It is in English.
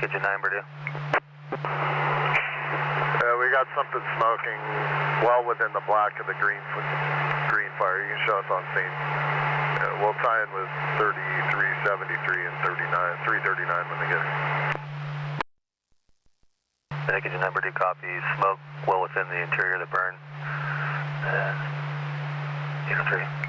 Kitchen 9, Purdue. We got something smoking well within the black of the green fire. You can show us on scene. We'll tie in with 3373 and 339 when they get here. Kitchen 9, Purdue, copy. Smoke well within the interior of the burn. 3.